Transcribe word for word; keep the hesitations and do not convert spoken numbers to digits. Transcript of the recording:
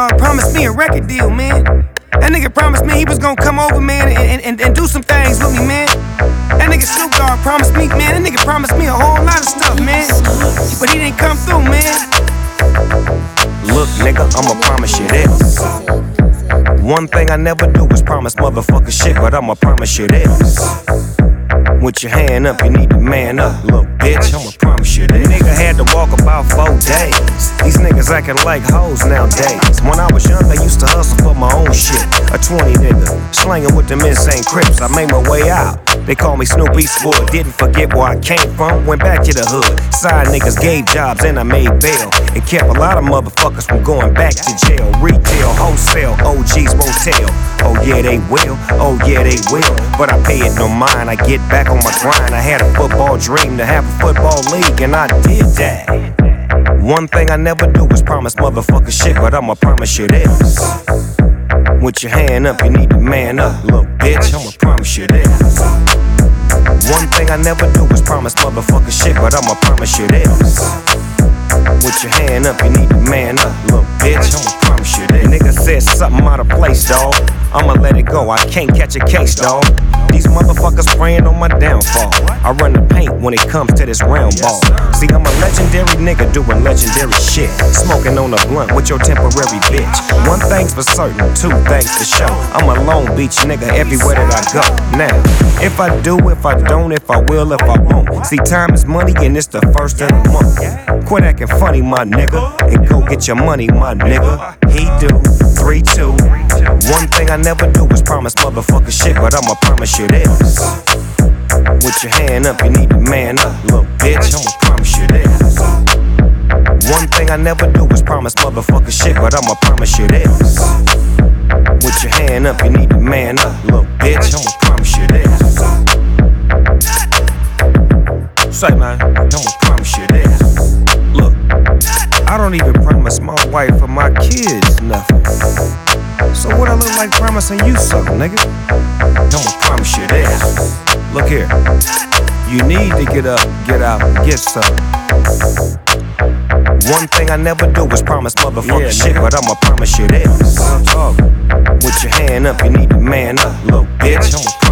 Dogg promised me a record deal, man. That nigga promised me he was gonna come over, man, and, and, and do some things with me, man. That nigga Snoop Dogg promised me, man. That nigga promised me a whole lot of stuff, man. But he didn't come through, man. Look, nigga, I'ma promise you this. One thing I never do is promise motherfucker shit, but I'ma promise you this. With your hand up, you need to man up, little bitch. I'ma promise you this. Nigga had to walk about four days. These niggas acting like hoes nowadays. When I was young, I used to hustle for my own shit. A twenty nigga, slanging with them insane Crips. I made my way out. They call me Snoop East Boy. Didn't forget where I came from. Went back to the hood. Side niggas gave jobs and I made bail. And kept a lot of motherfuckers from going back to jail. Retail, wholesale, O Gs won't tell. Oh yeah, they will. Oh yeah, they will. But I pay it no mind. I get back on my grind. I had a football dream to have a football league, and I did that. One thing I never do is promise motherfucker shit, but I'ma promise you this. With your hand up, you need to man up, little bitch. I'ma promise you this. One thing I never do is promise motherfucker shit, but I'ma promise you this. With your hand up, you need to man up, little bitch. I'ma promise you this. Nigga said something out of place, dawg. I'ma let it go, I can't catch a case, dawg. These motherfuckers praying on my downfall. I run the paint when it comes to this round ball. See, I'm a legendary nigga doing legendary shit. Smoking on a blunt with your temporary bitch. One thing's for certain, two things for sure. I'm a Long Beach nigga everywhere that I go. Now, if I do, if I don't, if I will, if I won't. See, time is money and it's the first of the month. Quit acting funny, my nigga, and go get your money, my nigga. He do, three, two. One thing I never do is promise motherfucker shit, but I'ma promise you this. With your hand up, you need to man up, little bitch. I'ma promise you this. One thing I never do is promise motherfucker shit, but I'ma promise you this. With your hand up, you need to man up, little bitch. I'ma promise you this. Say, man, I'ma promise you this. Look, I don't even promise my wife or my kids nothing. So what I look like promising you something, nigga? I'ma promise you this. Look here, you need to get up, get out, and get something. One thing I never do is promise motherfucker yeah, shit, but I'ma promise you this. With your hand up, you need to man up, little bitch. I'ma